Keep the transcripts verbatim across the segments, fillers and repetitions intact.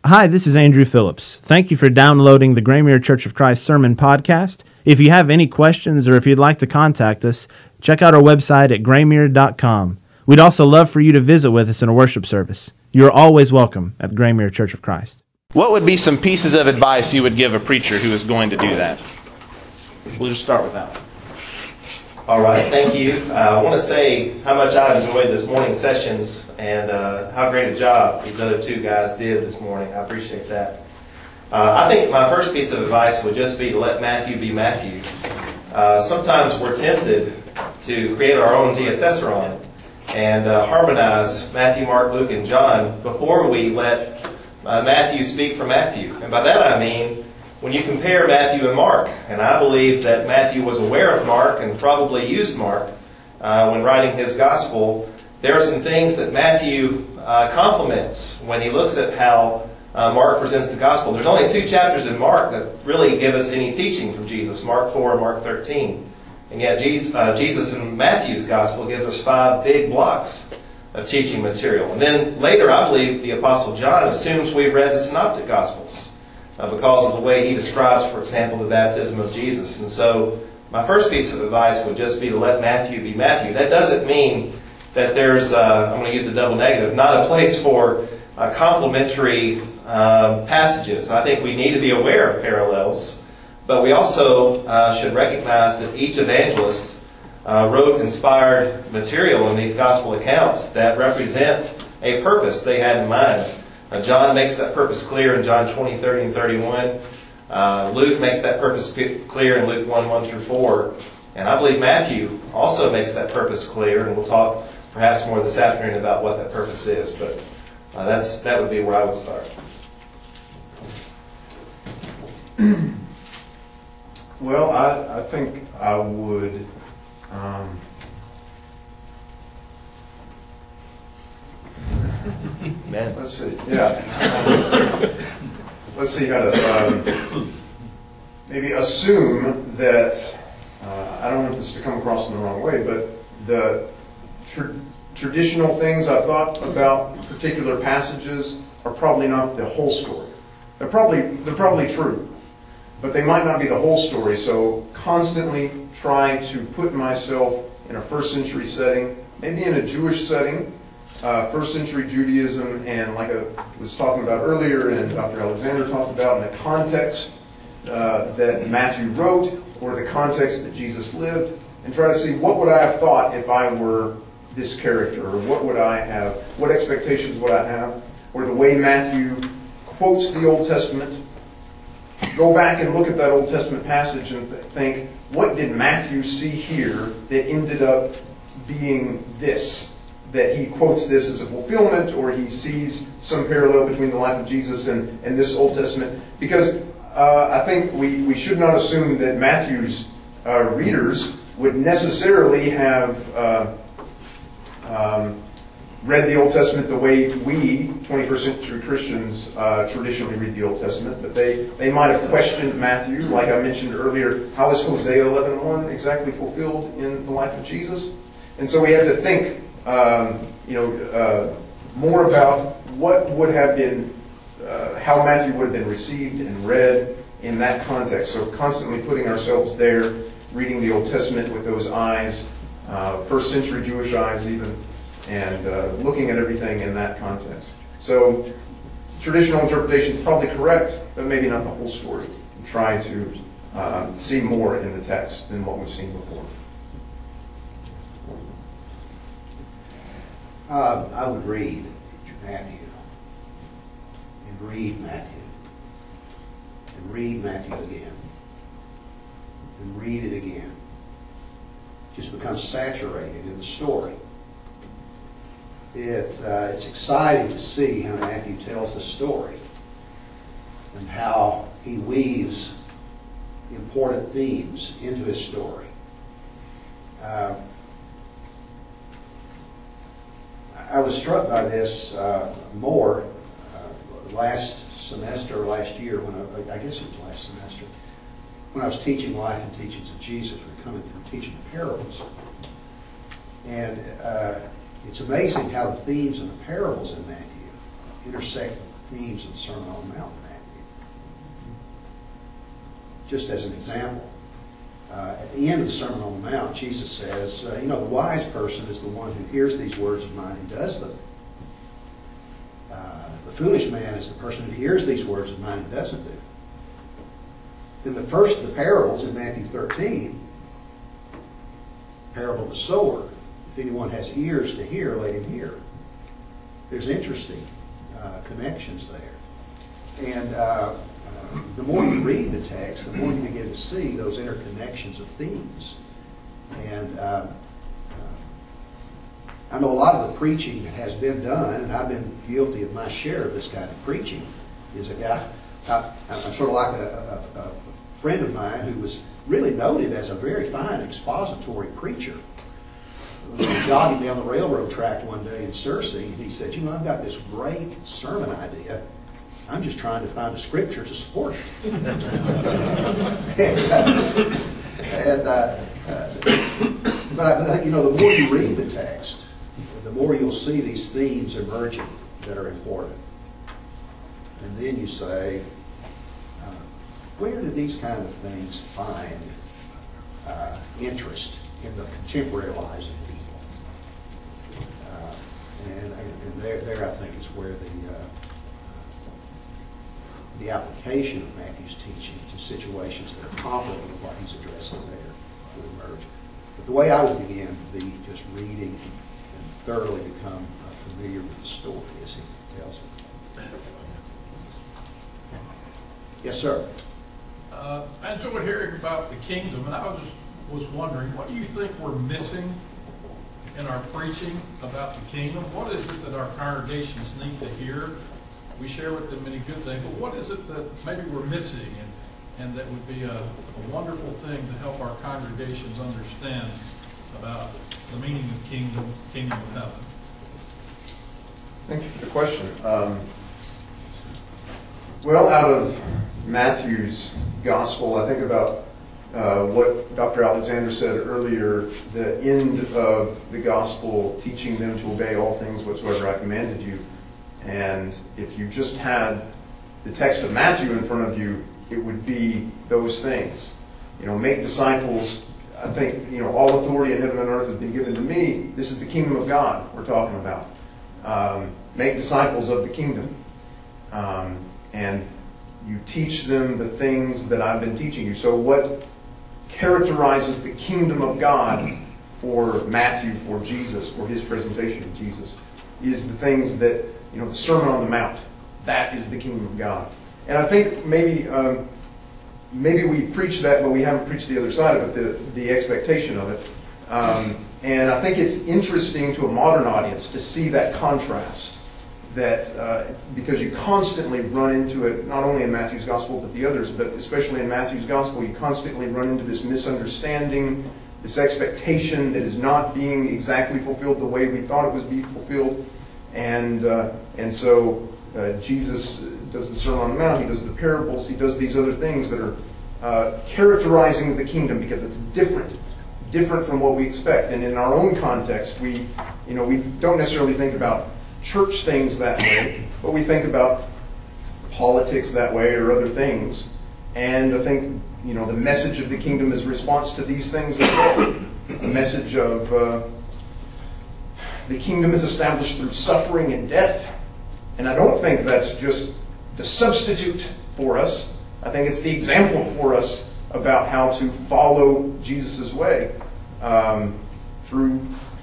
Hi, this is Andrew Phillips. Thank you for downloading the Graymere Church of Christ Sermon Podcast. If you have any questions or if you'd like to contact us, check out our website at graymere dot com. We'd also love for you to visit with us in a worship service. You're always welcome at the Graymere Church of Christ. What would be some pieces of advice you would give a preacher who is going to do that? We'll just start with that one. All right, thank you. Uh, I want to say how much I enjoyed this morning's sessions and uh, how great a job these other two guys did this morning. I appreciate that. Uh, I think my first piece of advice would just be to let Matthew be Matthew. Uh, sometimes we're tempted to create our own diatessaron and uh, harmonize Matthew, Mark, Luke, and John before we let uh, Matthew speak for Matthew. And by that I mean, when you compare Matthew and Mark, and I believe that Matthew was aware of Mark and probably used Mark uh, when writing his gospel, there are some things that Matthew uh, complements when he looks at how uh, Mark presents the gospel. There's only two chapters in Mark that really give us any teaching from Jesus, Mark four and Mark thirteen. And yet Jesus, uh, Jesus in Matthew's gospel gives us five big blocks of teaching material. And then later, I believe the Apostle John assumes we've read the synoptic gospels. Uh, because of the way he describes, for example, the baptism of Jesus. And so my first piece of advice would just be to let Matthew be Matthew. That doesn't mean that there's, uh, I'm going to use the double negative, not a place for uh, complementary uh, passages. I think we need to be aware of parallels, but we also uh, should recognize that each evangelist uh, wrote inspired material in these gospel accounts that represent a purpose they had in mind. Uh, John makes that purpose clear in John twenty, thirty, and thirty-one. Uh, Luke makes that purpose p- clear in Luke one, one through four. And I believe Matthew also makes that purpose clear, and we'll talk perhaps more this afternoon about what that purpose is. But uh, that's that would be where I would start. Well, I, I think I would... Um, Amen. Let's see. Yeah. Let's see how to um, maybe assume that, uh, I don't want this to come across in the wrong way, but the tr- traditional things I've thought about particular passages are probably not the whole story. They're probably, they're probably true, but they might not be the whole story. So constantly try to put myself in a first century setting, maybe in a Jewish setting, Uh, first century Judaism, and like I was talking about earlier and Doctor Alexander talked about, in the context uh, that Matthew wrote or the context that Jesus lived, and try to see what would I have thought if I were this character, or what would I have, what expectations would I have, or the way Matthew quotes the Old Testament. Go back and look at that Old Testament passage and th- think, what did Matthew see here that ended up being this? That he quotes this as a fulfillment, or he sees some parallel between the life of Jesus and, and this Old Testament. Because uh, I think we, we should not assume that Matthew's uh, readers would necessarily have uh, um, read the Old Testament the way we, twenty-first century Christians, uh, traditionally read the Old Testament. But they, they might have questioned Matthew, like I mentioned earlier. How is Hosea eleven one exactly fulfilled in the life of Jesus? And so we have to think Um, you know, uh, more about what would have been, uh, how Matthew would have been received and read in that context. So constantly putting ourselves there, reading the Old Testament with those eyes, uh, first century Jewish eyes even, and uh, looking at everything in that context. So traditional interpretation is probably correct, but maybe not the whole story. Try to uh, see more in the text than what we've seen before. Uh, I would read Matthew, and read Matthew, and read Matthew again, and read it again. Just become saturated in the story. It, uh, it's exciting to see how Matthew tells the story, and how he weaves important themes into his story. Uh, I was struck by this uh, more uh, last semester, or last year, when I, I guess it was last semester, when I was teaching Life and Teachings of Jesus. We're coming through teaching the parables. And uh, it's amazing how the themes of the parables in Matthew intersect themes of the Sermon on the Mount in Matthew. Just as an example, uh, at the end of the Sermon on the Mount, Jesus says, uh, you know, the wise person is the one who hears these words of mine and does them. Uh, the foolish man is the person who hears these words of mine and doesn't do. Then the first of the parables in Matthew thirteen, parable of the sower, if anyone has ears to hear, let him hear. There's interesting uh, connections there. And uh, uh, the more you read the text, the more you begin to see those interconnections of themes. And uh, uh, I know a lot of the preaching that has been done, and I've been guilty of my share of this kind of preaching, is a guy, I, I'm sort of like a, a, a friend of mine who was really noted as a very fine expository preacher. We were jogging down the railroad track one day in Searcy, and he said, you know, I've got this great sermon idea. I'm just trying to find a scripture to support it. and uh, and uh, uh, but I think, you know, the more you read the text, the more you'll see these themes emerging that are important. And then you say, uh, where do these kind of things find uh, interest in the contemporary lives of people? Uh, and and there, there, I think, is where the uh, the application of Matthew's teaching to situations that are comparable to what he's addressing there will emerge. But the way I would begin would be just reading and thoroughly become uh, familiar with the story as he tells it. Yes, sir. Uh, I enjoyed hearing about the kingdom, and I was just was wondering, what do you think we're missing in our preaching about the kingdom? What is it that our congregations need to hear? We share with them many good things, but what is it that maybe we're missing, and, and that would be a, a wonderful thing to help our congregations understand about the meaning of kingdom, kingdom of heaven? Thank you for the question. Um, well, out of Matthew's gospel, I think about uh, what Doctor Alexander said earlier, the end of the gospel, teaching them to obey all things whatsoever I commanded you. And if you just had the text of Matthew in front of you, it would be those things. You know, make disciples. I think, you know, all authority in heaven and earth has been given to me. This is the kingdom of God we're talking about. Um, make disciples of the kingdom. Um, and you teach them the things that I've been teaching you. So what characterizes the kingdom of God for Matthew, for Jesus, for his presentation of Jesus, is the things that, you know, the Sermon on the Mount. That is the kingdom of God. And I think maybe um, maybe we preach that, but we haven't preached the other side of it, the, the expectation of it. Um, and I think it's interesting to a modern audience to see that contrast. That uh, because you constantly run into it, not only in Matthew's Gospel, but the others, but especially in Matthew's Gospel, you constantly run into this misunderstanding, this expectation that is not being exactly fulfilled the way we thought it was being fulfilled. And uh, and so uh, Jesus does the Sermon on the Mount, he does the parables, he does these other things that are uh, characterizing the kingdom because it's different, different from what we expect. And in our own context, we, you know, we don't necessarily think about church things that way, but we think about politics that way or other things. And I think, you know, the message of the kingdom is response to these things as well. A message of uh, the kingdom is established through suffering and death. And I don't think that's just the substitute for us. I think it's the example for us about how to follow Jesus' way um, through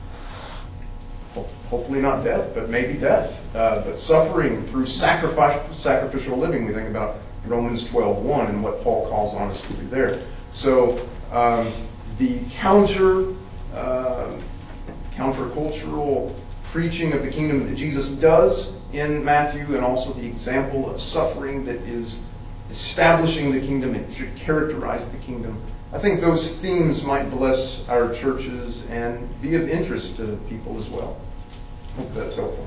hopefully not death, but maybe death. Uh, but suffering through sacrifice, sacrificial living. We think about Romans twelve one and what Paul calls on us to do there. So um, the counter, uh, countercultural preaching of the kingdom that Jesus does in Matthew, and also the example of suffering that is establishing the kingdom and should characterize the kingdom. I think those themes might bless our churches and be of interest to people as well. Hope that's helpful.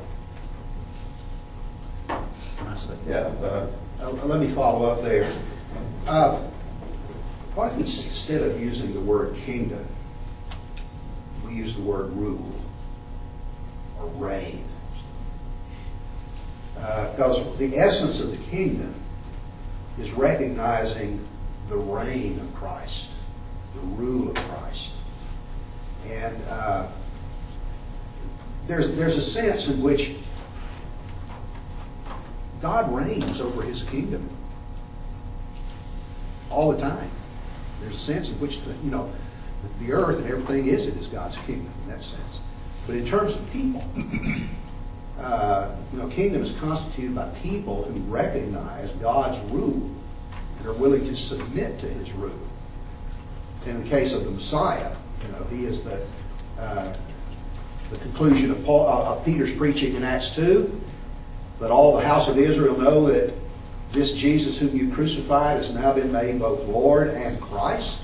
Yeah. Uh, Uh, let me follow up there. Uh, what if instead of using the word kingdom, we use the word rule or reign? Uh, because the essence of the kingdom is recognizing the reign of Christ, the rule of Christ. And uh, there's, there's a sense in which God reigns over his kingdom all the time. There's a sense in which the, you know, the earth and everything is it is God's kingdom in that sense. But in terms of people, uh, you know, kingdom is constituted by people who recognize God's rule and are willing to submit to his rule. In the case of the Messiah, you know, he is the uh, the conclusion of, Paul, uh, of Peter's preaching in Acts two. Let all the house of Israel know that this Jesus whom you crucified has now been made both Lord and Christ.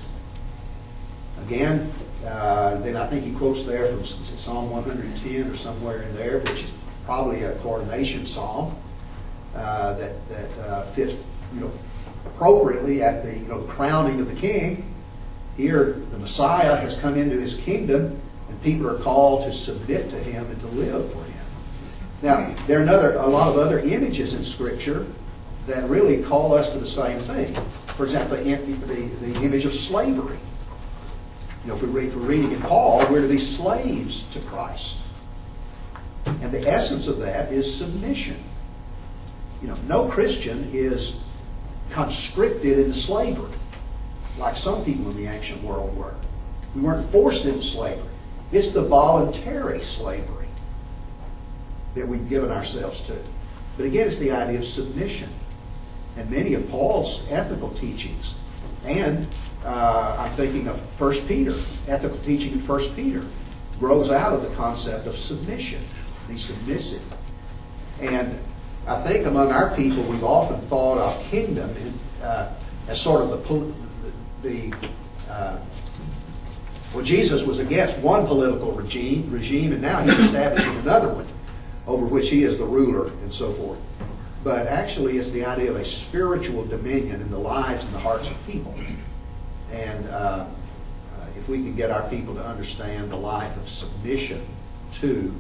Again, uh, then I think he quotes there from Psalm one hundred ten or somewhere in there, which is probably a coronation psalm uh, that that uh, fits, you know, appropriately at the, you know, crowning of the king. Here, the Messiah has come into his kingdom, and people are called to submit to him and to live for him. Now, there are another, a lot of other images in Scripture that really call us to the same thing. For example, the, the, the image of slavery. You know, if, we read, if we're reading in Paul, we're to be slaves to Christ. And the essence of that is submission. You know, no Christian is conscripted into slavery like some people in the ancient world were. We weren't forced into slavery. It's the voluntary slavery that we've given ourselves to. But again, it's the idea of submission. And many of Paul's ethical teachings, and uh, I'm thinking of First Peter, ethical teaching in First Peter, grows out of the concept of submission. Be submissive. And I think among our people, we've often thought of kingdom in, uh, as sort of the, the uh, well, Jesus was against one political regime, regime, and now he's establishing another one, over which he is the ruler and so forth. But actually it's the idea of a spiritual dominion in the lives and the hearts of people. And uh, uh, if we can get our people to understand the life of submission to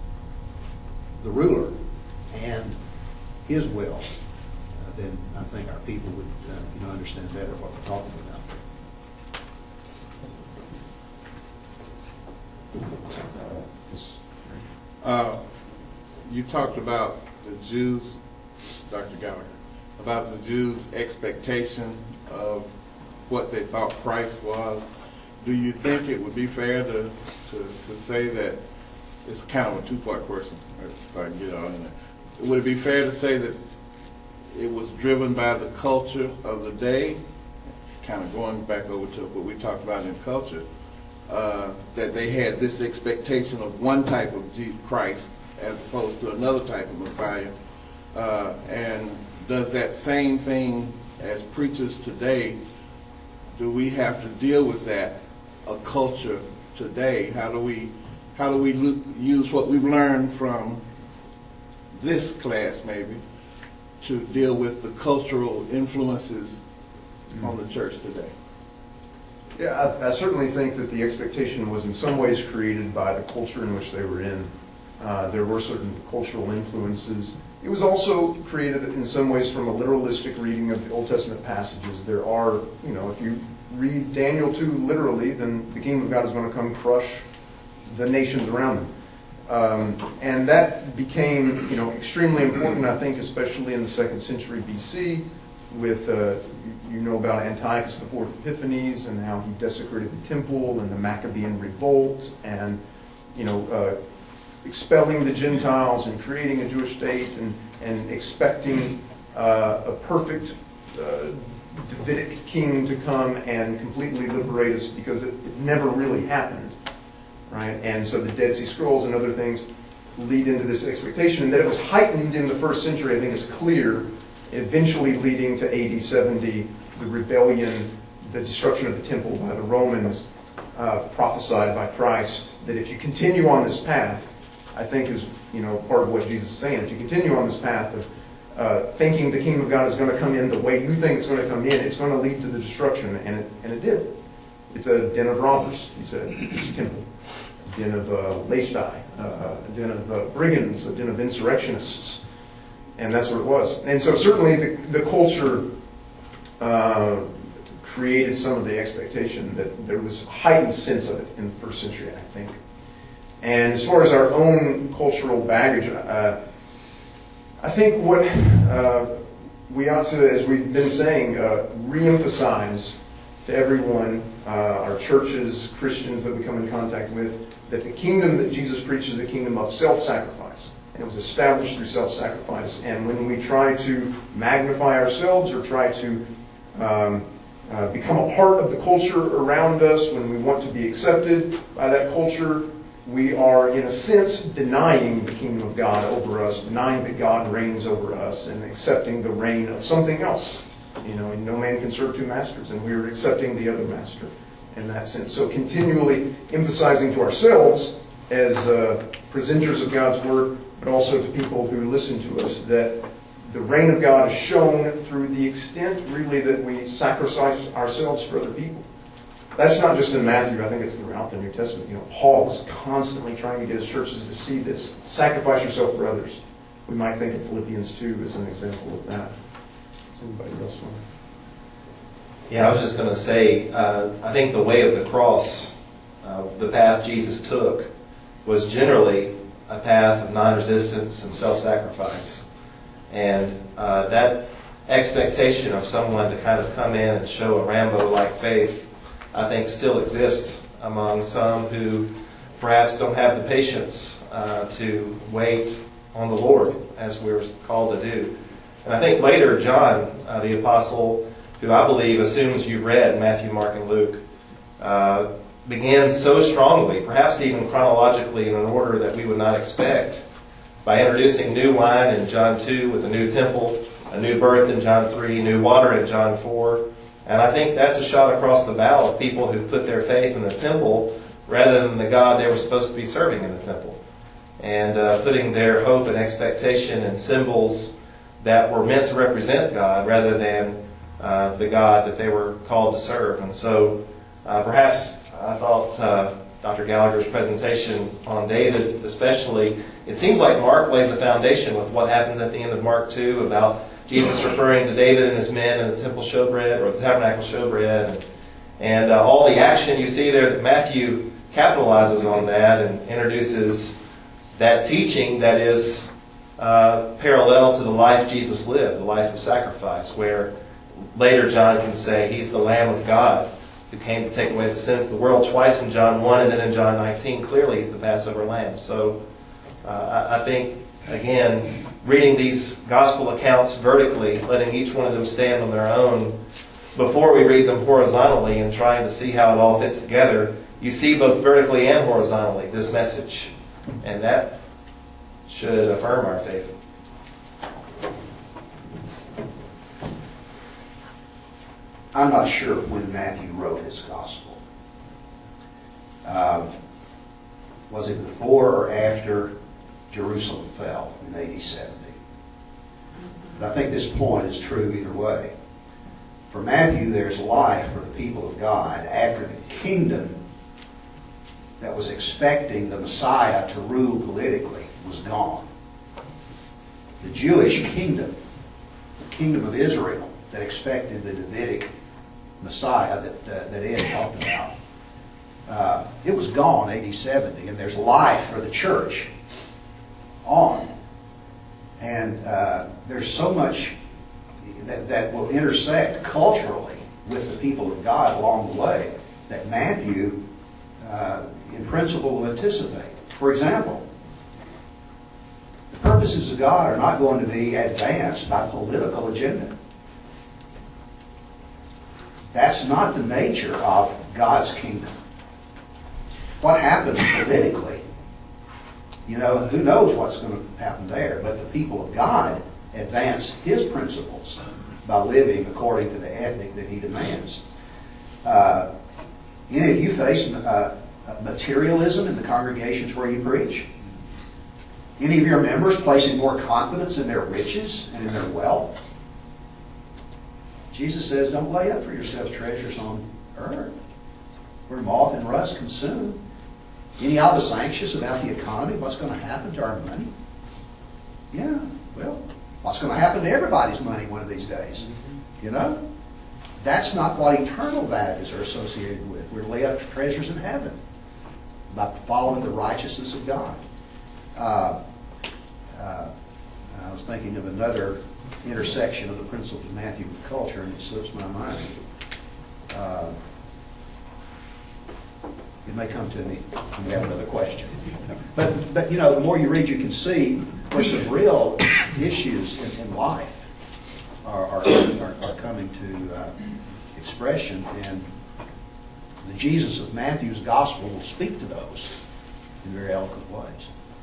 the ruler and his will, uh, then I think our people would uh, you know, understand better what we're talking about. Uh, you talked about the Jews, Doctor Gallagher, about the Jews' expectation of what they thought Christ was. Do you think it would be fair to, to, to say that, it's kind of a two-part question, so I can get it all in there. Would it be fair to say that it was driven by the culture of the day, kind of going back over to what we talked about in culture, uh, that they had this expectation of one type of Christ as opposed to another type of Messiah? Uh, and does that same thing as preachers today, do we have to deal with that, a culture today? How do we how do we look, use what we've learned from this class maybe to deal with the cultural influences mm-hmm. on the church today? Yeah, I, I certainly think that the expectation was in some ways created by the culture in which they were in. Uh, there were certain cultural influences. It was also created in some ways from a literalistic reading of the Old Testament passages. There are, you know, if you read Daniel two literally, then the kingdom of God is going to come crush the nations around them. Um, and that became, you know, extremely important, I think, especially in the second century B C, with, uh, you know about Antiochus the Fourth Epiphanes and how he desecrated the temple and the Maccabean revolt and, you know, uh, expelling the Gentiles and creating a Jewish state and, and expecting uh, a perfect uh, Davidic king to come and completely liberate us, because it, it never really happened, right? And so the Dead Sea Scrolls and other things lead into this expectation, and that it was heightened in the first century, I think, is clear, eventually leading to A D seventy, the rebellion, the destruction of the temple by the Romans, uh, prophesied by Christ, that if you continue on this path, I think is, you know, part of what Jesus is saying. If you continue on this path of uh, thinking the kingdom of God is going to come in the way you think it's going to come in, it's going to lead to the destruction, and it, and it did. It's a den of robbers, he said, this temple. A den of uh, lacei, uh, a den of uh, brigands, a den of insurrectionists. And that's what it was. And so certainly the, the culture uh, created some of the expectation that there was a heightened sense of it in the first century, I think. And as far as our own cultural baggage, uh, I think what uh, we ought to, as we've been saying, uh, reemphasize to everyone, uh, our churches, Christians that we come in contact with, that the kingdom that Jesus preaches is a kingdom of self-sacrifice. And it was established through self-sacrifice. And when we try to magnify ourselves or try to um, uh, become a part of the culture around us, when we want to be accepted by that culture, we are, in a sense, denying the kingdom of God over us, denying that God reigns over us, and accepting the reign of something else. You know, and no man can serve two masters, and we are accepting the other master in that sense. So continually emphasizing to ourselves as uh, presenters of God's Word, but also to people who listen to us, that the reign of God is shown through the extent, really, that we sacrifice ourselves for other people. That's not just in Matthew. I think it's throughout the New Testament. You know, Paul is constantly trying to get his churches to see this. Sacrifice yourself for others. We might think of Philippians two as an example of that. Does anybody else want to? Yeah, I was just going to say, uh, I think the way of the cross, uh, the path Jesus took, was generally a path of non-resistance and self-sacrifice. And uh, that expectation of someone to kind of come in and show a Rambo-like faith, I think, still exists among some who perhaps don't have the patience uh, to wait on the Lord, as we're called to do. And I think later, John, uh, the apostle, who I believe assumes you've read Matthew, Mark, and Luke, uh, begins so strongly, perhaps even chronologically in an order that we would not expect, by introducing new wine in John two with a new temple, a new birth in John three, new water in John four. And I think that's a shot across the bow of people who put their faith in the temple rather than the God they were supposed to be serving in the temple. And uh, putting their hope and expectation in symbols that were meant to represent God rather than uh, the God that they were called to serve. And so uh, perhaps I thought uh, Doctor Gallagher's presentation on David especially, it seems like Mark lays the foundation with what happens at the end of Mark two about Jesus referring to David and his men in the temple showbread, or the tabernacle showbread, and, and uh, all the action you see there that Matthew capitalizes on that and introduces that teaching that is uh, parallel to the life Jesus lived, the life of sacrifice, where later John can say he's the Lamb of God who came to take away the sins of the world, twice in John one and then in John nineteen. Clearly he's the Passover Lamb. So uh, I, I think, again, reading these gospel accounts vertically, letting each one of them stand on their own, before we read them horizontally and trying to see how it all fits together, you see both vertically and horizontally this message. And that should affirm our faith. I'm not sure when Matthew wrote his gospel. Um, was it before or after Jerusalem fell in A D seventy? But I think this point is true either way. For Matthew, there's life for the people of God after the kingdom that was expecting the Messiah to rule politically was gone. The Jewish kingdom, the kingdom of Israel that expected the Davidic Messiah that, uh, that Ed talked about, uh, it was gone A D seventy, and there's life for the church on. And uh, there's so much that, that will intersect culturally with the people of God along the way that Matthew, uh, in principle, will anticipate. For example, the purposes of God are not going to be advanced by political agenda. That's not the nature of God's kingdom. What happens politically, you know, who knows what's going to happen there, but the people of God advance His principles by living according to the ethic that He demands. Uh, any of you face uh, materialism in the congregations where you preach? Any of your members placing more confidence in their riches and in their wealth? Jesus says, don't lay up for yourselves treasures on earth, where moth and rust consume. Any of us anxious about the economy, what's going to happen to our money? Yeah, well, What's going to happen to everybody's money one of these days? You know? That's not what eternal values are associated with. We're laid up treasures in heaven by following the righteousness of God. Uh, uh, I was thinking of another intersection of the principles of Matthew with culture, and it slips my mind. Uh, it may come to me when we have another question. But, but you know, the more you read, you can see there's some real issues in, in life are, are, are, are coming to uh, expression, and the Jesus of Matthew's gospel will speak to those in very eloquent ways.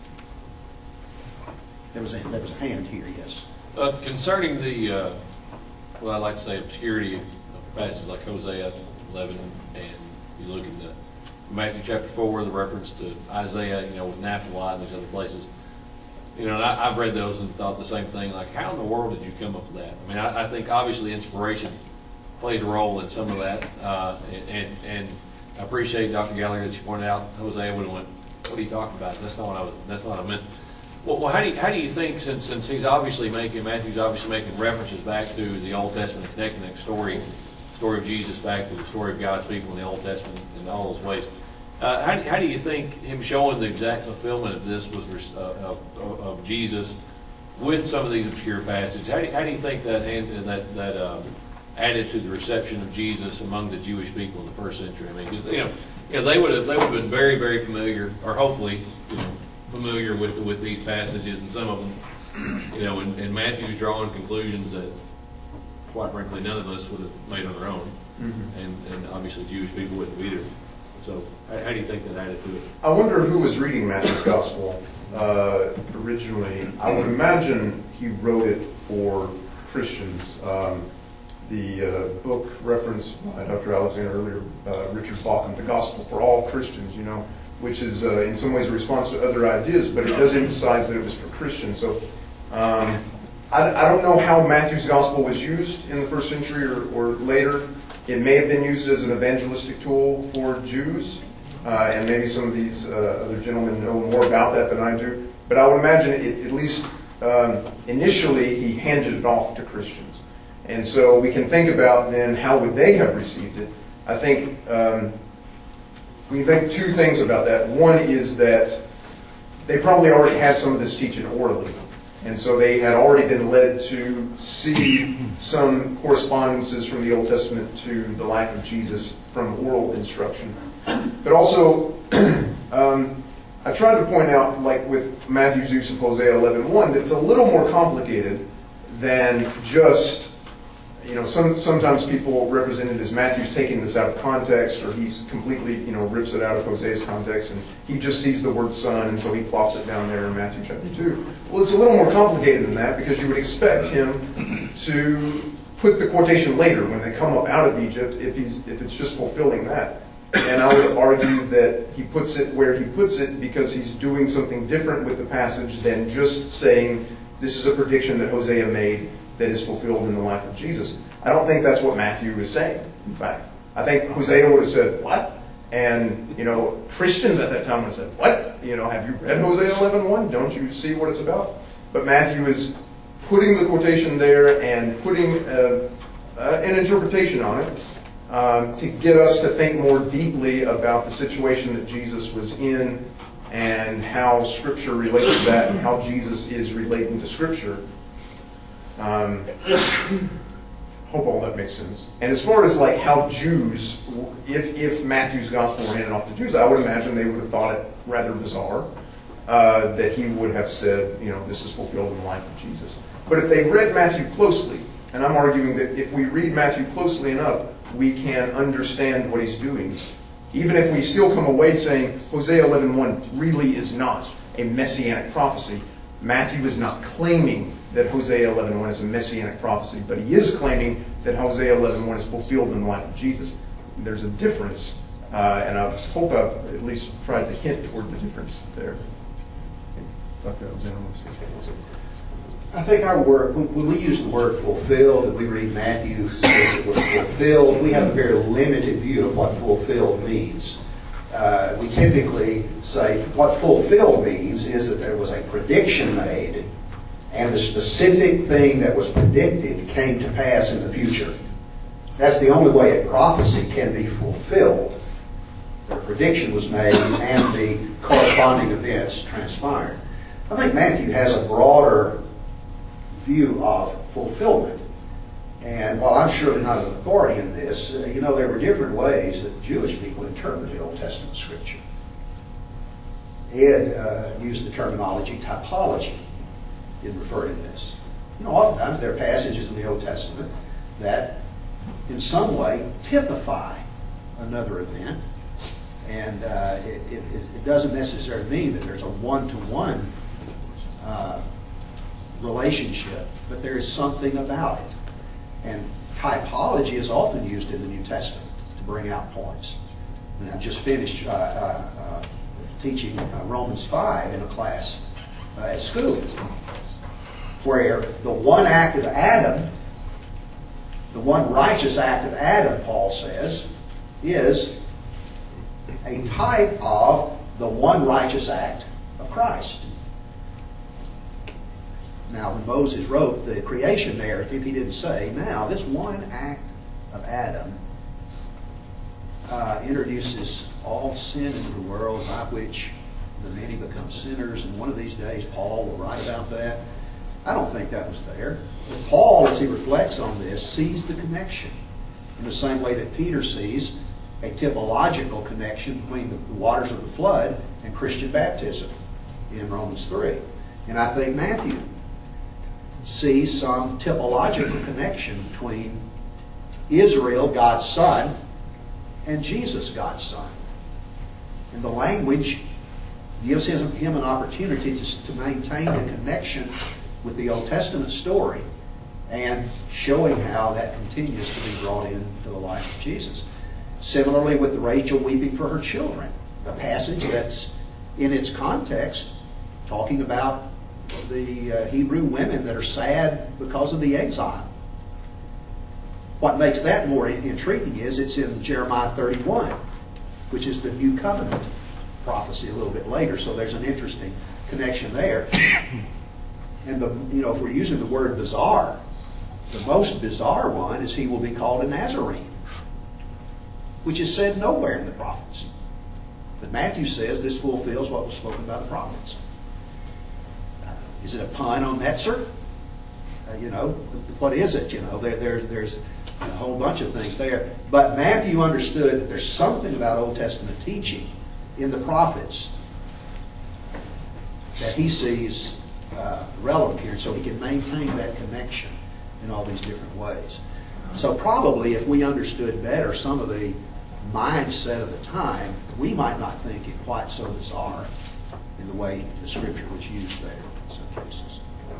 There was a, there was a hand here, yes. Uh, concerning the, uh, well, I like to say obscurity of passages like Hosea eleven, and you look in the Matthew chapter four, the reference to Isaiah, you know, with Naphtali and these other places. You know, and I, I've read those and thought the same thing, like, how in the world did you come up with that? I mean, I, I think obviously inspiration plays a role in some of that, uh, and, and I appreciate Doctor Gallagher that you pointed out Hosea would have went, what are you talking about? That's not what I was, that's not what I meant. Well, well, how do you, how do you think, since since he's obviously making, Matthew's obviously making references back to the Old Testament and connecting that story, story of Jesus back to the story of God's people in the Old Testament in all those ways, uh, how, do, how do you think him showing the exact fulfillment of this was uh, of, of, of Jesus with some of these obscure passages, how do, how do you think that hand, that that uh, added to the reception of Jesus among the Jewish people in the first century? I mean, because you know, you know, they would have they would have been very very familiar, or hopefully, you know, familiar with with these passages, and some of them, you know, and, and Matthew's drawing conclusions that, quite frankly, none of us would have made on our own, mm-hmm. and and obviously Jewish people wouldn't either. So, how, how do you think that added to it? I wonder who was reading Matthew's Gospel uh, originally. I would imagine he wrote it for Christians. Um, the uh, book referenced by Doctor Alexander earlier, uh, Richard Bauckham, The Gospel for All Christians, you know, which is uh, in some ways a response to other ideas, but it does emphasize that it was for Christians. So um, I, I don't know how Matthew's Gospel was used in the first century or, or later. It may have been used as an evangelistic tool for Jews, uh, and maybe some of these uh, other gentlemen know more about that than I do. But I would imagine it, at least um, initially he handed it off to Christians. And so we can think about then how would they have received it. I think um, we think two things about that. One is that they probably already had some of this teaching orally. And so they had already been led to see some correspondences from the Old Testament to the life of Jesus from oral instruction. But also, um, I tried to point out, like with Matthew's use of Hosea eleven one, that it's a little more complicated than just, you know, some, sometimes people represent it as Matthew's taking this out of context, or he's completely, you know, rips it out of Hosea's context, and he just sees the word son, and so he plops it down there in Matthew chapter two. Well, it's a little more complicated than that, because you would expect him to put the quotation later when they come up out of Egypt, if he's if it's just fulfilling that. And I would argue that he puts it where he puts it because he's doing something different with the passage than just saying, this is a prediction that Hosea made that is fulfilled in the life of Jesus. I don't think that's what Matthew is saying, in fact. I think Hosea would have said, what? And, you know, Christians at that time would have said, what? You know, have you read Hosea eleven one? Don't you see what it's about? But Matthew is putting the quotation there and putting uh, uh, an interpretation on it um, to get us to think more deeply about the situation that Jesus was in and how Scripture relates to that and how Jesus is relating to Scripture. Um, hope all that makes sense. And as far as like how Jews, if if Matthew's gospel were handed off to Jews, I would imagine they would have thought it rather bizarre uh, that he would have said, you know, this is fulfilled in the life of Jesus. But if they read Matthew closely, and I'm arguing that if we read Matthew closely enough, we can understand what he's doing. Even if we still come away saying Hosea eleven one really is not a messianic prophecy, Matthew is not claiming that Hosea eleven one is a messianic prophecy, but he is claiming that Hosea eleven one is fulfilled in the life of Jesus. There's a difference, uh, and I hope I've at least tried to hint toward the difference there. Doctor Alexander wants to say. I think our word, when we use the word fulfilled, and we read Matthew says it was fulfilled, we have a very limited view of what fulfilled means. Uh, we typically say what fulfilled means is that there was a prediction made, and the specific thing that was predicted came to pass in the future. That's the only way a prophecy can be fulfilled. The prediction was made and the corresponding events transpired. I think Matthew has a broader view of fulfillment. And while I'm surely not an authority in this, uh, you know, there were different ways that Jewish people interpreted Old Testament Scripture. Ed uh, used the terminology typology in referring to this. You know, oftentimes there are passages in the Old Testament that in some way typify another event. And uh, it, it, it doesn't necessarily mean that there's a one-to-one uh, relationship, but there is something about it. And typology is often used in the New Testament to bring out points. And I've just finished uh, uh, uh, teaching uh, Romans five in a class uh, at school, where the one act of Adam, the one righteous act of Adam, Paul says, is a type of the one righteous act of Christ. Now, when Moses wrote the creation narrative, he didn't say, now, this one act of Adam uh, introduces all sin into the world, by which the many become sinners, and one of these days Paul will write about that. I don't think that was there. But Paul, as he reflects on this, sees the connection in the same way that Peter sees a typological connection between the waters of the flood and Christian baptism in Romans three. And I think Matthew sees some typological connection between Israel, God's son, and Jesus, God's son. And the language gives him, him an opportunity to, to maintain a connection with the Old Testament story and showing how that continues to be brought into the life of Jesus. Similarly with Rachel weeping for her children, a passage that's in its context talking about the uh, Hebrew women that are sad because of the exile. What makes that more intriguing is it's in Jeremiah thirty-one, which is the New Covenant prophecy a little bit later. So there's an interesting connection there. And the, you know, if we're using the word bizarre, the most bizarre one is he will be called a Nazarene, which is said nowhere in the prophets. But Matthew says this fulfills what was spoken by the prophets. Is it a pun on Netzer? Uh, you know, what is it? You know, there, there, there's a whole bunch of things there. But Matthew understood that there's something about Old Testament teaching in the prophets that he sees uh, relevant here, so he can maintain that connection in all these different ways. So probably if we understood better some of the mindset of the time, we might not think it quite so bizarre in the way the Scripture was used there in some cases.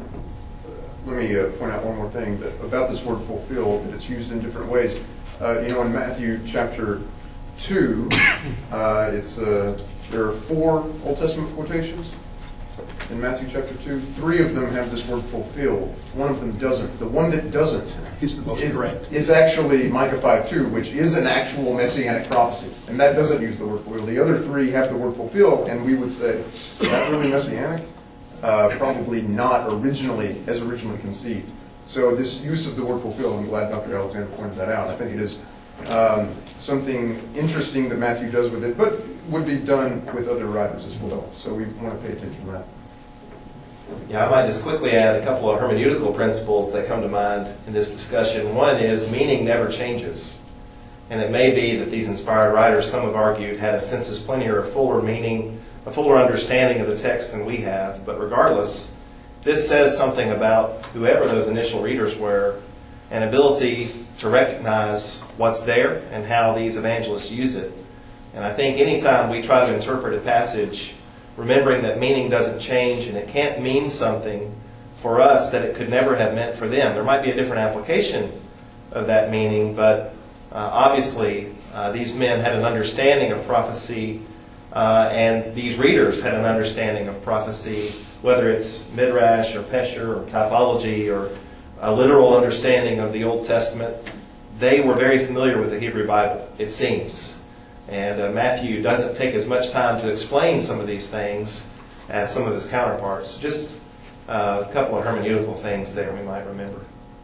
Let me uh, point out one more thing that, about this word fulfill, that it's used in different ways. Uh, you know, in Matthew chapter two, uh, it's uh, there are four Old Testament quotations in Matthew chapter two. Three of them have this word fulfill. One of them doesn't. The one that doesn't It's the most is, correct. is actually Micah five two, which is an actual messianic prophecy. And that doesn't use the word fulfill. The other three have the word fulfill, and we would say, is that really messianic? Uh, probably not originally, as originally conceived. So this use of the word fulfill, I'm glad Doctor Alexander pointed that out. I think it is um, something interesting that Matthew does with it, but would be done with other writers as well. So we want to pay attention to that. Yeah, I might just quickly add a couple of hermeneutical principles that come to mind in this discussion. One is meaning never changes. And it may be that these inspired writers, some have argued, had a sensus plenior or fuller meaning, a fuller understanding of the text than we have. But regardless, this says something about whoever those initial readers were, an ability to recognize what's there and how these evangelists use it. And I think anytime we try to interpret a passage, remembering that meaning doesn't change and it can't mean something for us that it could never have meant for them. There might be a different application of that meaning, but uh, obviously uh, these men had an understanding of prophecy, uh, and these readers had an understanding of prophecy, whether it's midrash or pesher or typology or a literal understanding of the Old Testament. They were very familiar with the Hebrew Bible, it seems. And uh, Matthew doesn't take as much time to explain some of these things as some of his counterparts. Just uh, a couple of hermeneutical things there we might remember.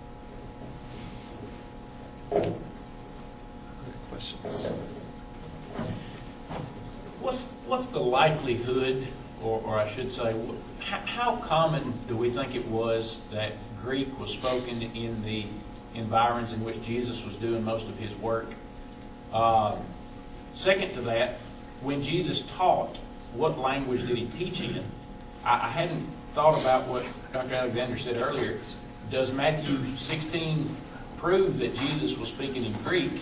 Questions? What's, what's the likelihood, or, or I should say, wh- how, how common do we think it was that Greek was spoken in the environs in which Jesus was doing most of his work? Uh, second to that, when Jesus taught, what language did he teach in? I, I hadn't thought about what Doctor Alexander said earlier. Does Matthew sixteen prove that Jesus was speaking in Greek?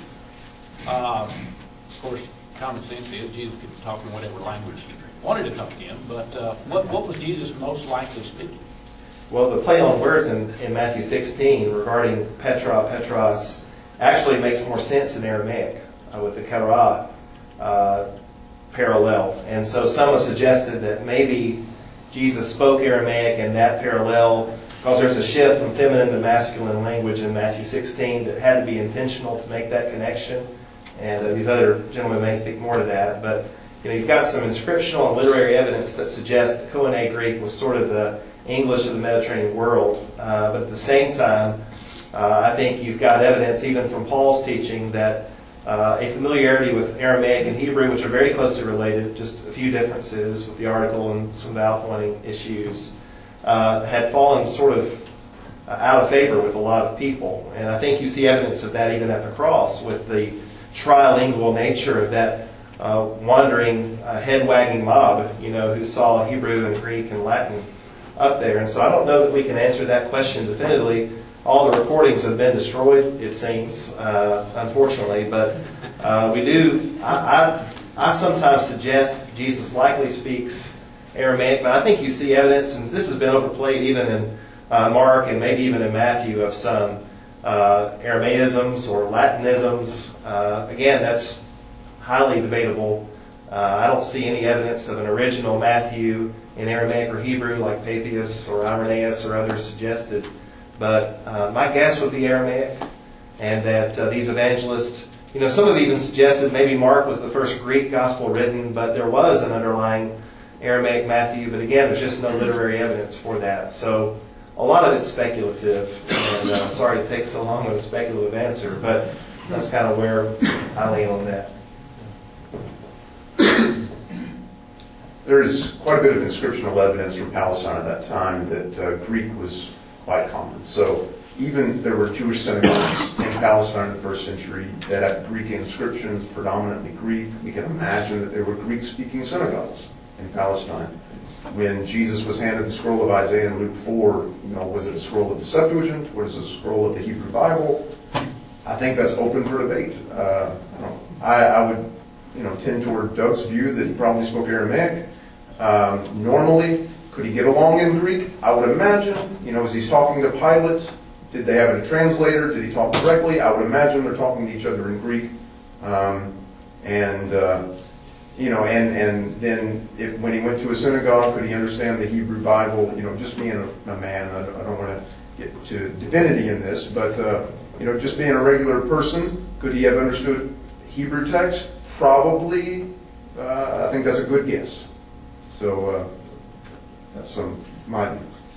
Um, of course, common sense is Jesus could talk in whatever language he wanted to talk in, but uh, what, what was Jesus most likely speaking? Well, the play on words in, in Matthew sixteen regarding Petra, Petros, actually makes more sense in Aramaic uh, with the kara uh, parallel. And so some have suggested that maybe Jesus spoke Aramaic and that parallel, because there's a shift from feminine to masculine language in Matthew sixteen that had to be intentional to make that connection. And uh, these other gentlemen may speak more to that. But you know, you've got some inscriptional and literary evidence that suggests that Koine Greek was sort of the English of the Mediterranean world. Uh, but at the same time, uh, I think you've got evidence even from Paul's teaching that uh, a familiarity with Aramaic and Hebrew, which are very closely related, just a few differences with the article and some vowel pointing issues, uh, had fallen sort of uh, out of favor with a lot of people. And I think you see evidence of that even at the cross with the trilingual nature of that uh, wandering, uh, head-wagging mob, you know, who saw Hebrew and Greek and Latin up there. And so I don't know that we can answer that question definitively. All the recordings have been destroyed, it seems, uh, unfortunately. But uh, we do, I, I, I sometimes suggest Jesus likely speaks Aramaic, but I think you see evidence, and this has been overplayed even in uh, Mark and maybe even in Matthew, of some uh, Aramaisms or Latinisms. Uh, again, that's highly debatable. Uh, I don't see any evidence of an original Matthew in Aramaic or Hebrew like Papias or Irenaeus or others suggested. But uh, my guess would be Aramaic, and that uh, these evangelists, you know, some have even suggested maybe Mark was the first Greek gospel written, but there was an underlying Aramaic Matthew. But again, there's just no literary evidence for that. So a lot of it's speculative, and uh, sorry to take so long with a speculative answer, but that's kind of where I lean on that. There is quite a bit of inscriptional evidence from Palestine at that time that uh, Greek was quite common. So even there were Jewish synagogues in Palestine in the first century that had Greek inscriptions, predominantly Greek. We can imagine that there were Greek-speaking synagogues in Palestine. When Jesus was handed the scroll of Isaiah in Luke four, you know, was it a scroll of the Septuagint? Was it a scroll of the Hebrew Bible? I think that's open for debate. Uh, I, don't, I, I would, you know, tend toward Doug's view that he probably spoke Aramaic. Um, normally, could he get along in Greek? I would imagine. You know, as he's talking to Pilate, did they have a translator? Did he talk directly? I would imagine they're talking to each other in Greek. Um, and, uh, you know, and, and then if when he went to a synagogue, could he understand the Hebrew Bible? You know, just being a, a man, I don't, I don't want to get to divinity in this, but, uh, you know, just being a regular person, could he have understood Hebrew text? Probably. Uh, I think that's a good guess. So uh, that's some my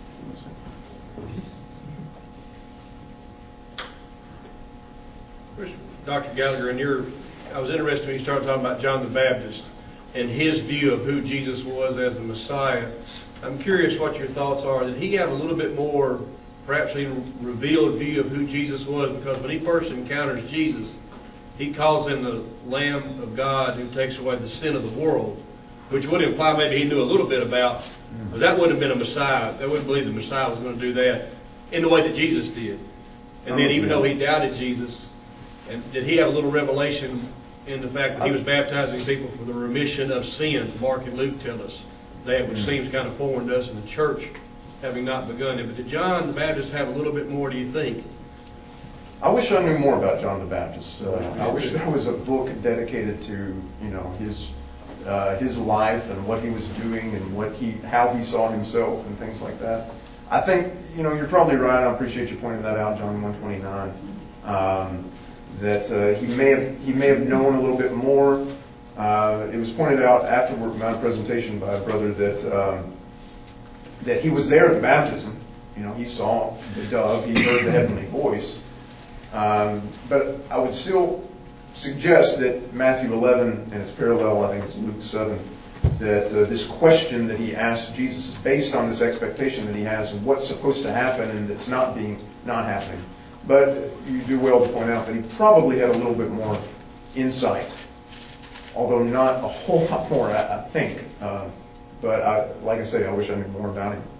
view. Doctor Gallagher, and your, I was interested when you started talking about John the Baptist and his view of who Jesus was as the Messiah. I'm curious what your thoughts are. Did he have a little bit more, perhaps even revealed view of who Jesus was? Because when he first encounters Jesus, he calls him the Lamb of God who takes away the sin of the world, which would imply maybe he knew a little bit about, because that wouldn't have been a Messiah. They wouldn't believe the Messiah was going to do that in the way that Jesus did. And then even though he doubted Jesus, and did he have a little revelation in the fact that he was baptizing people for the remission of sins? Mark and Luke tell us that, which seems kind of foreign to us in the church, having not begun it. But did John the Baptist have a little bit more, do you think? I wish I knew more about John the Baptist. Uh, I wish there was a book dedicated to, you know, his uh, his life and what he was doing and what he how he saw himself and things like that. I think, you know, you're probably right. I appreciate you pointing that out, John one twenty-nine. Um, that uh, he may have he may have known a little bit more. Uh, it was pointed out afterward in my presentation by a brother that um, that he was there at the baptism. You know, he saw the dove, he heard the heavenly voice. Um, but I would still suggest that Matthew eleven and its parallel, I think it's Luke seven, that uh, this question that he asked Jesus is based on this expectation that he has of what's supposed to happen and that's not being not happening. But you do well to point out that he probably had a little bit more insight, although not a whole lot more, I, I think. Uh, but I, like I say, I wish I knew more about him.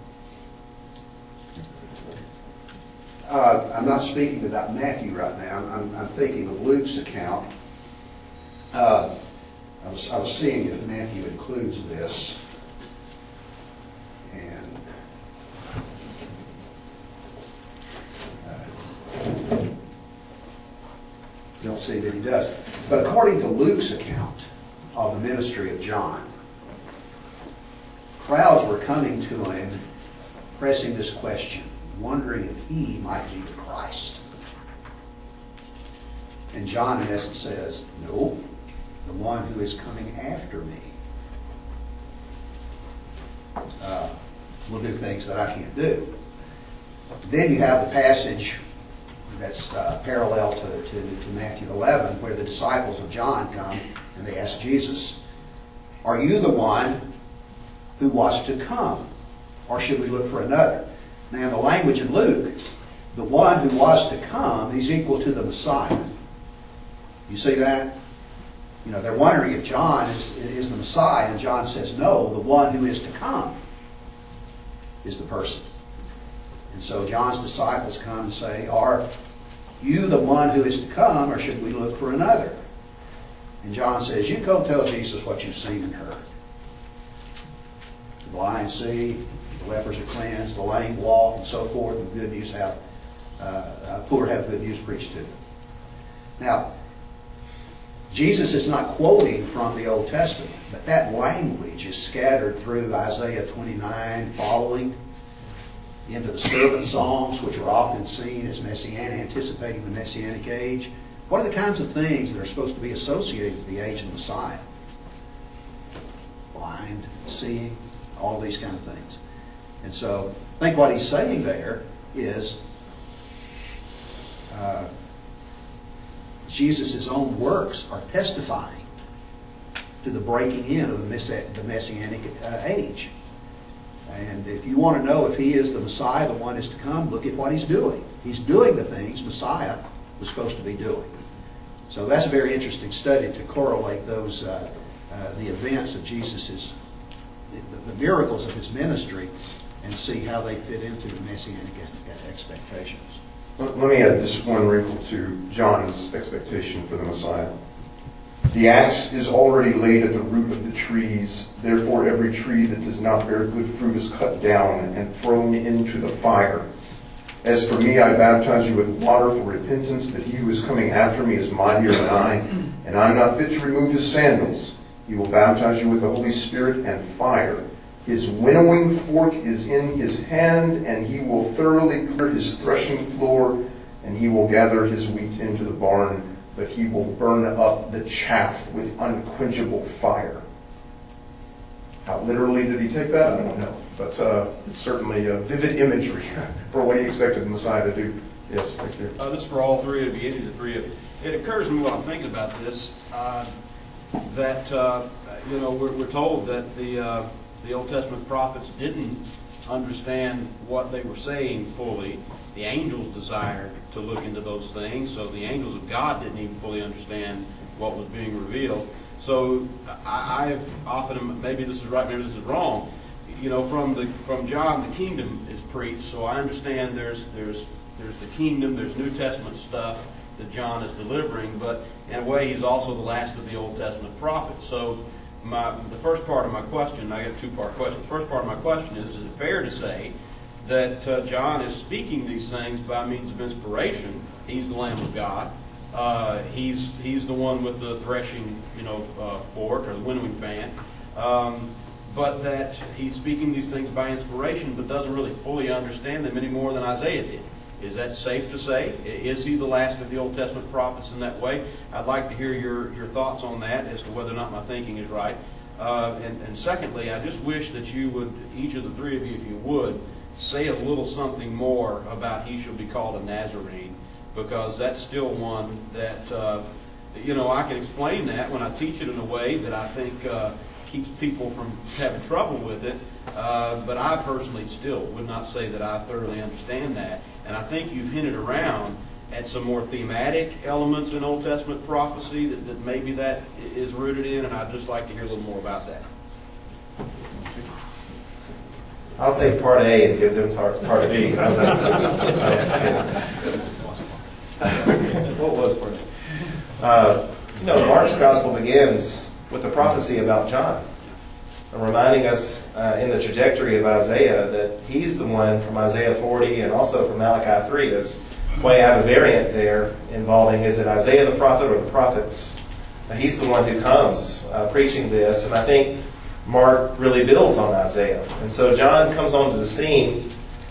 Uh, I'm not speaking about Matthew right now. I'm, I'm, I'm thinking of Luke's account. Uh, I was, I was seeing if Matthew includes this. And uh, don't see that he does. But according to Luke's account of the ministry of John, crowds were coming to him pressing this question, wondering if he might be the Christ. And John, in essence, says, no, the one who is coming after me uh, will do things that I can't do. Then you have the passage that's uh, parallel to, to, to Matthew eleven, where the disciples of John come and they ask Jesus, are you the one who was to come, or should we look for another? Now, in the language in Luke, the one who was to come is equal to the Messiah. You see that? You know, they're wondering if John is, is the Messiah, and John says, no, the one who is to come is the person. And so John's disciples come and say, are you the one who is to come, or should we look for another? And John says, you go tell Jesus what you've seen and heard. The blind see, the lepers are cleansed, the lame walk, and so forth, and good news have, uh, uh, poor have good news preached to them. Now, Jesus is not quoting from the Old Testament, but that language is scattered through Isaiah twenty-nine following into the servant songs, which are often seen as messianic, anticipating the Messianic age. What are the kinds of things that are supposed to be associated with the age of the Messiah? Blind, seeing, all of these kind of things. And so I think what he's saying there is uh, Jesus' own works are testifying to the breaking in of the, mess- the Messianic uh, age. And if you want to know if he is the Messiah, the one is to come, look at what he's doing. He's doing the things Messiah was supposed to be doing. So that's a very interesting study to correlate those uh, uh, the events of Jesus's the, the miracles of his ministry and see how they fit into the Messianic expectations. Let me add this one wrinkle to John's expectation for the Messiah. The axe is already laid at the root of the trees. Therefore, every tree that does not bear good fruit is cut down and thrown into the fire. As for me, I baptize you with water for repentance, but he who is coming after me is mightier than I, and I am not fit to remove his sandals. He will baptize you with the Holy Spirit and fire. His winnowing fork is in his hand, and he will thoroughly clear his threshing floor, and he will gather his wheat into the barn, but he will burn up the chaff with unquenchable fire. How literally did he take that? I don't know. But uh, it's certainly a vivid imagery for what he expected the Messiah to do. Yes, right there. Uh, this is for all three of you, any of the three of you. It occurs to me while I'm thinking about this, uh, that, uh, you know, we're, we're told that the, uh, the Old Testament prophets didn't understand what they were saying fully. The angels desired to look into those things, so the angels of God didn't even fully understand what was being revealed. So I, I've often, maybe this is right, maybe this is wrong, you know, from the from John, the kingdom is preached, so I understand there's there's there's the kingdom, there's New Testament stuff that John is delivering, but in a way he's also the last of the Old Testament prophets. So my the first part of my question, I got a two-part question. The first part of my question is, is it fair to say that uh, John is speaking these things by means of inspiration? He's the Lamb of God. Uh, he's he's the one with the threshing, you know, uh, fork or the winnowing fan. Um, but that he's speaking these things by inspiration, but doesn't really fully understand them any more than Isaiah did. Is that safe to say? Is he the last of the Old Testament prophets in that way? I'd like to hear your, your thoughts on that as to whether or not my thinking is right. Uh, and, and secondly, I just wish that you would, each of the three of you, if you would, say a little something more about he shall be called a Nazarene, because that's still one that, uh, you know, I can explain that when I teach it in a way that I think uh, keeps people from having trouble with it. Uh, but I personally still would not say that I thoroughly understand that. And I think you've hinted around at some more thematic elements in Old Testament prophecy that, that maybe that is rooted in, and I'd just like to hear a little more about that. I'll take part A and give them part part B. How's that sound? What was part A? Uh, you know, Mark's gospel begins with a prophecy about John, reminding us uh, in the trajectory of Isaiah that he's the one from Isaiah forty and also from Malachi three. That's why I have a variant there involving, is it Isaiah the prophet or the prophets? Now, he's the one who comes uh, preaching this, and I think Mark really builds on Isaiah. And so John comes onto the scene,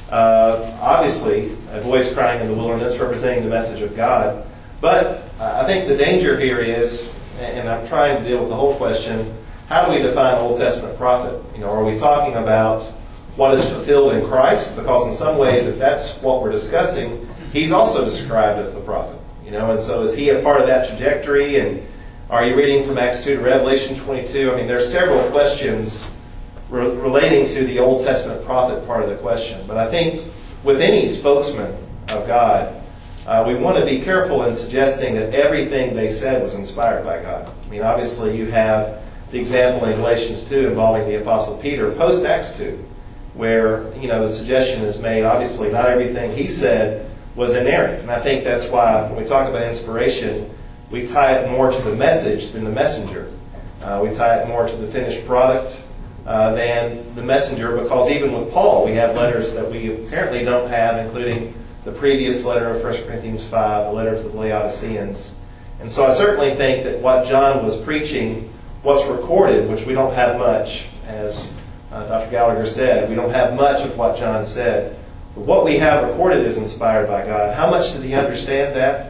uh, obviously a voice crying in the wilderness representing the message of God. But uh, I think the danger here is, and I'm trying to deal with the whole question, how do we define Old Testament prophet? You know, are we talking about what is fulfilled in Christ? Because in some ways, if that's what we're discussing, he's also described as the prophet. You know, and so is he a part of that trajectory? And are you reading from Acts two to Revelation twenty-two? I mean, there's several questions re- relating to the Old Testament prophet part of the question. But I think with any spokesman of God, uh, we want to be careful in suggesting that everything they said was inspired by God. I mean, obviously you have the example in Galatians two involving the Apostle Peter post Acts two, where, you know, the suggestion is made, obviously not everything he said was inerrant. And I think that's why when we talk about inspiration, we tie it more to the message than the messenger. Uh, we tie it more to the finished product uh, than the messenger, because even with Paul, we have letters that we apparently don't have, including the previous letter of First Corinthians five, the letter to the Laodiceans. And so I certainly think that what John was preaching, what's recorded, which we don't have much, as uh, Doctor Gallagher said, we don't have much of what John said. But what we have recorded is inspired by God. How much did he understand that?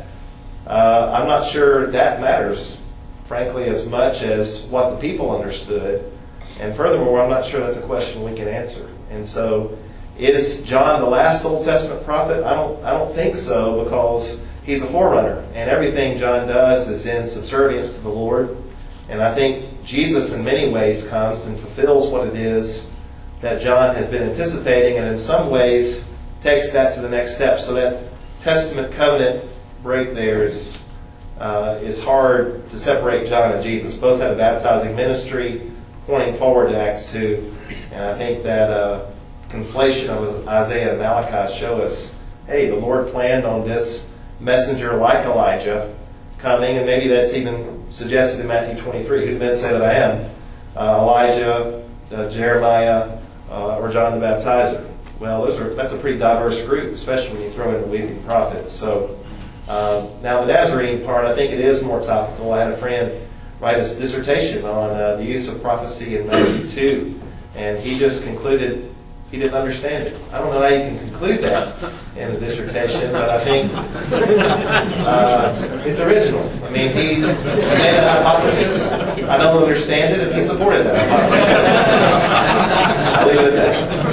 Uh, I'm not sure that matters, frankly, as much as what the people understood. And furthermore, I'm not sure that's a question we can answer. And so, is John the last Old Testament prophet? I don't, I don't think so, because he's a forerunner. And everything John does is in subservience to the Lord. And I think Jesus in many ways comes and fulfills what it is that John has been anticipating, and in some ways takes that to the next step. So that Testament covenant break there is, uh, is hard to separate John and Jesus. Both had a baptizing ministry pointing forward to Acts two. And I think that uh, conflation of Isaiah and Malachi show us, hey, the Lord planned on this messenger like Elijah coming, and maybe that's even suggested in Matthew twenty-three. Who men say that I am? Uh, Elijah, uh, Jeremiah, uh, or John the Baptizer. Well, those are that's a pretty diverse group, especially when you throw in the weeping prophets. So um, now the Nazarene part, I think it is more topical. I had a friend write a dissertation on uh, the use of prophecy in Matthew two, and he just concluded he didn't understand it. I don't know how you can conclude that in a dissertation, but I think uh, it's original. I mean, he made a hypothesis. I don't understand it, and he supported that hypothesis. I'll leave it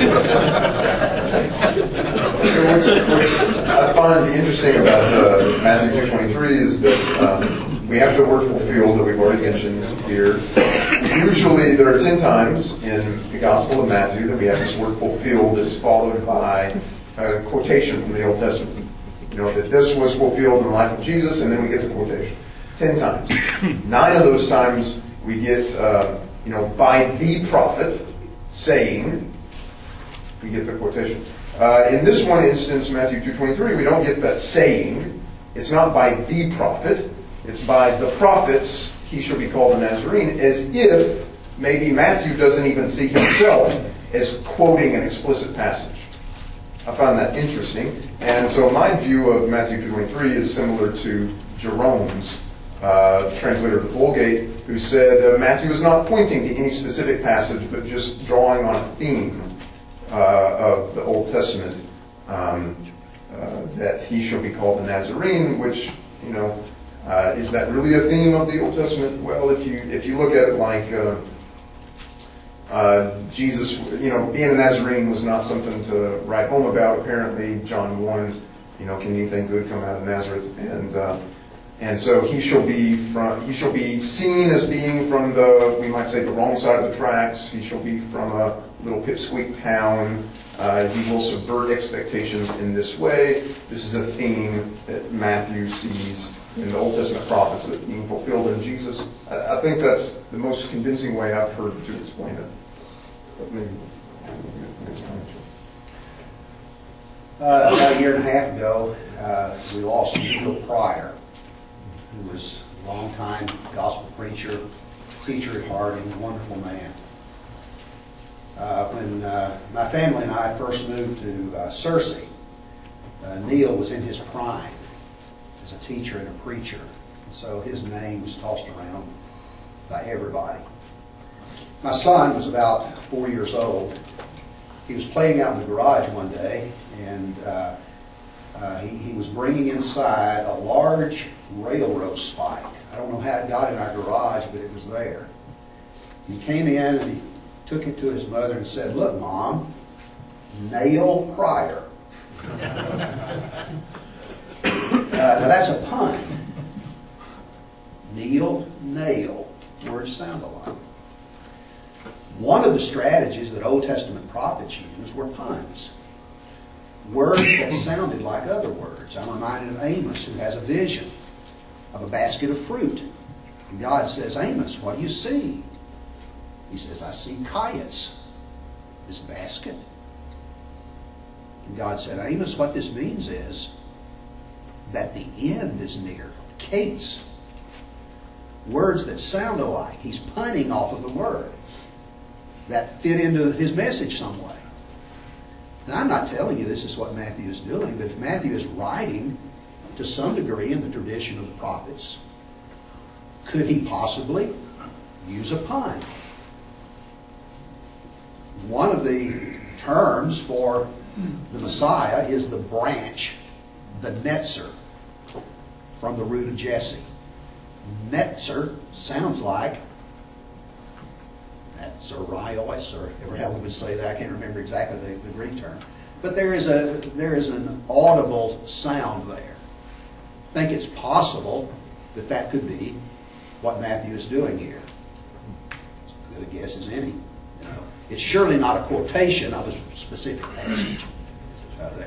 at that. What's, what's I find interesting about uh, Matthew two twenty-three is that um, we have the word fulfilled that we've already mentioned here. Usually there are ten times in the Gospel of Matthew that we have this word fulfilled that is followed by a quotation from the Old Testament. You know, that this was fulfilled in the life of Jesus, and then we get the quotation. Ten times. Nine of those times we get, uh, you know, by the prophet saying, we get the quotation. Uh, in this one instance, Matthew two twenty-three, we don't get that saying. It's not by the prophet. It's by the prophets, he shall be called a Nazarene, as if maybe Matthew doesn't even see himself as quoting an explicit passage. I find that interesting. And so my view of Matthew two twenty-three is similar to Jerome's, uh, translator of the Vulgate, who said uh, Matthew is not pointing to any specific passage, but just drawing on a theme uh, of the Old Testament, um, uh, that he shall be called the Nazarene, which, you know, Uh, is that really a theme of the Old Testament? Well, if you if you look at it like uh, Uh, Jesus, you know, being a Nazarene was not something to write home about. Apparently, John one, you know, can anything good come out of Nazareth? And uh, and so he shall be from he shall be seen as being from the, we might say, the wrong side of the tracks. He shall be from a little pipsqueak town. Uh, he will subvert expectations in this way. This is a theme that Matthew sees in the Old Testament prophets that being fulfilled in Jesus. I, I think that's the most convincing way I've heard to explain it. But maybe next time. Uh, about a year and a half ago, uh, we lost Neil Pryor, who was a long-time gospel preacher, teacher at Harding, a wonderful man. Uh, when uh, my family and I first moved to uh, Searcy, uh, Neil was in his prime as a teacher and a preacher. And so his name was tossed around by everybody. My son was about four years old. He was playing out in the garage one day, and uh, uh, he, he was bringing inside a large railroad spike. I don't know how it got in our garage, but it was there. He came in and he took it to his mother and said, "Look, Mom, Nail Pryor." uh, now that's a pun. Neil, nail, words sound alike. One of the strategies that Old Testament prophets used were puns. Words that sounded like other words. I'm reminded of Amos, who has a vision of a basket of fruit. And God says, "Amos, what do you see?" He says, "I see kites, this basket." And God said, "Amos, what this means is that the end is near. Kates." Words that sound alike. He's punning off of the word that fit into his message some way. And I'm not telling you this is what Matthew is doing, but if Matthew is writing to some degree in the tradition of the prophets, could he possibly use a pun? One of the terms for the Messiah is the branch, the netzer, from the root of Jesse. Netzer sounds like Netzarios, or ever how we would say that. I can't remember exactly the, the Greek term. But there is a there is an audible sound there. I think it's possible that that could be what Matthew is doing here. As good a guess as any. You know, it's surely not a quotation of a specific passage uh, there.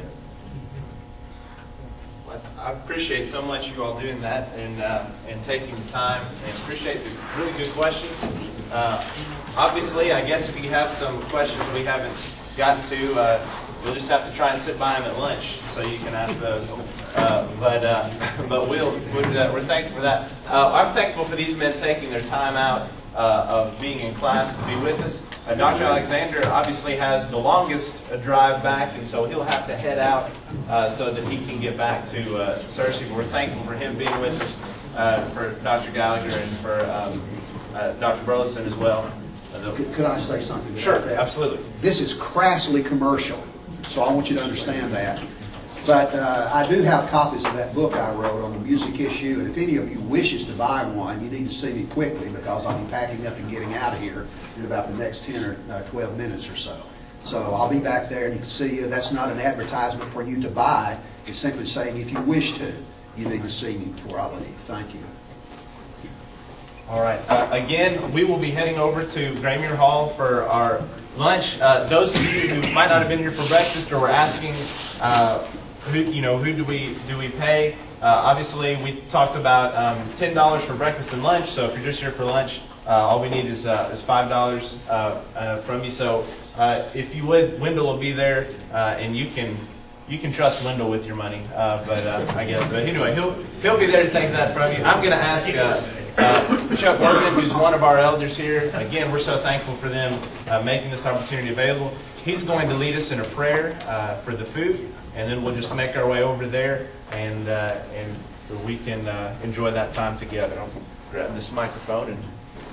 I appreciate so much you all doing that and uh, and taking the time, and appreciate the really good questions. Uh, obviously, I guess if you have some questions we haven't gotten to, uh, we'll just have to try and sit by them at lunch so you can ask those. Uh, but uh, but we'll we're, uh, we're thankful for that. Uh, I'm thankful for these men taking their time out uh, of being in class to be with us. Uh, Doctor Alexander obviously has the longest uh, drive back, and so he'll have to head out uh, so that he can get back to uh, Searcy. But we're thankful for him being with us, uh, for Doctor Gallagher and for um, uh, Doctor Burleson as well. Uh, could, could I say something? Sure, about that? Absolutely. This is crassly commercial, so I want you to understand that. But uh, I do have copies of that book I wrote on the music issue, and if any of you wishes to buy one, you need to see me quickly because I'll be packing up and getting out of here in about the next ten or twelve minutes or so. So I'll be back there, and you can see uh, that's not an advertisement for you to buy. It's simply saying if you wish to, you need to see me before I leave. Thank you. All right. Uh, again, we will be heading over to Graymuir Hall for our lunch. Uh, those of you who might not have been here for breakfast or were asking, uh, who you know, who do we do we pay? Uh, obviously, we talked about um, ten dollars for breakfast and lunch. So if you're just here for lunch, uh, all we need is uh, is five dollars uh, uh, from you. So uh, if you would, Wendell will be there, uh, and you can. You can trust Wendell with your money, uh, but uh, I guess. But anyway, he'll he'll be there to take that from you. I'm going to ask uh, uh, Chuck Workman, who's one of our elders here. Again, we're so thankful for them uh, making this opportunity available. He's going to lead us in a prayer uh, for the food, and then we'll just make our way over there, and uh, and we can uh, enjoy that time together. I'll grab this microphone and.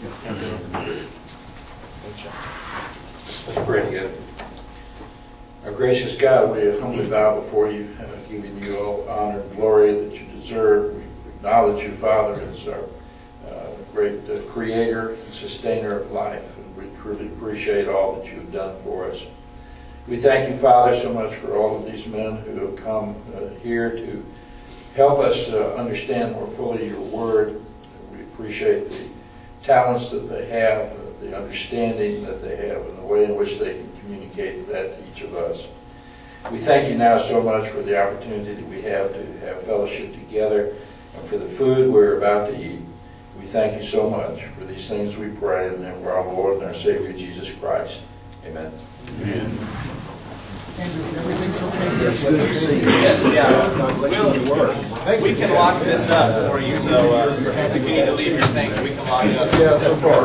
Let's pray together. Our gracious God, we humbly bow before you, uh, giving you all honor and glory that you deserve. We acknowledge you, Father, as our uh, great uh, creator and sustainer of life. And we truly appreciate all that you've done for us. We thank you, Father, so much for all of these men who have come uh, here to help us uh, understand more fully your word. We appreciate the talents that they have, uh, the understanding that they have, and the way in which they can communicate that to each of us. We thank you now so much for the opportunity that we have to have fellowship together and for the food we're about to eat. We thank you so much. For these things we pray in the name of our Lord and our Savior, Jesus Christ. Amen. Amen. Andrew, everything's okay? It's good to see you. Yes, yeah. We'll, we can lock this up for you, so uh, if you need to leave your things, we can lock it up. Yeah, so far.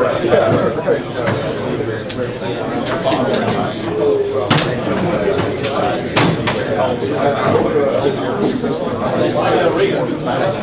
Yeah.